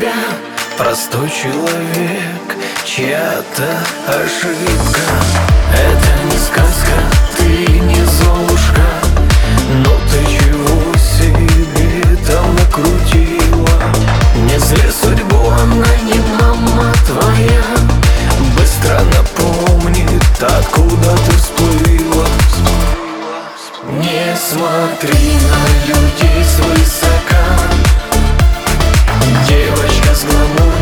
тебя простой человек, чья-то ошибка. Это не сказка, ты не Золушка, но ты чего себе там накрутила? Не зли судьбу, она не мама твоя, быстро напомнит, откуда ты всплыла. Не смотри на людей свысока, девочка с гламуром